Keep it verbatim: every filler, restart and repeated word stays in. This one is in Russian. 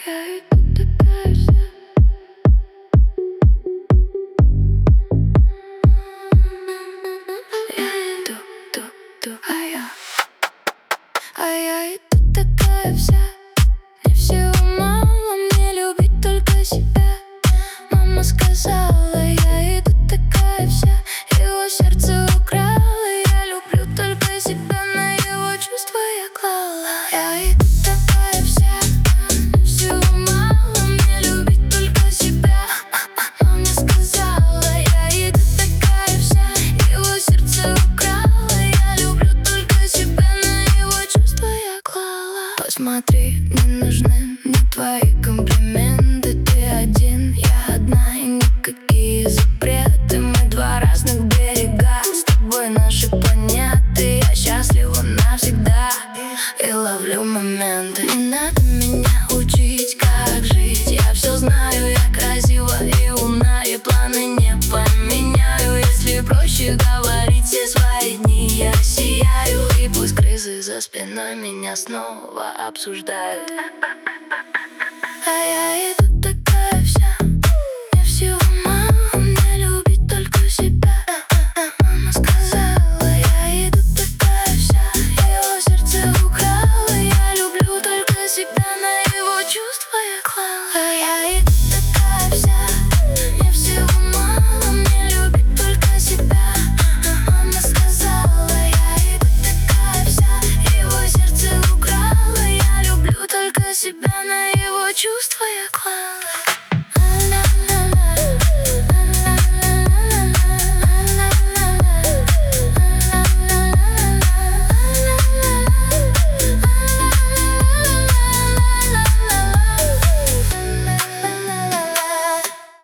Я иду такая вся. Я иду, иду, иду, а я А я иду такая вся. Мне всего мало, мне любить только себя. Мама сказала, я иду такая вся. Его сердце украла, я люблю только себя. На его чувства я клала. Я иду такая вся. Мне всего мало, мне любить только себя. Мама сказала, я иду такая вся. Его сердце украла, я люблю только себя. На его чувства я клала. Посмотри, не нужны мне твои комплименты. Ты один, я одна, и никакие запреты. Мы два разных берега, с тобой наши планеты. Я счастлива навсегда и ловлю моменты. Не надо меня учить, как жить. Я все знаю, я красива и умна, и планы не поменяю. Если проще говорить все свои дни, я сияю. И пусть крысы за спиной меня снова обсуждают. А я иду такая вся. Мне всего мало, мне любить только себя. Мама сказала, я иду такая вся. Его сердце украла, я люблю только себя. На его чувства я клала. А я иду такая вся. Мне всего мало, мне любить только себя. Мама сказала, я иду такая вся. Его сердце украла, я люблю только себя. На его чувства я клала.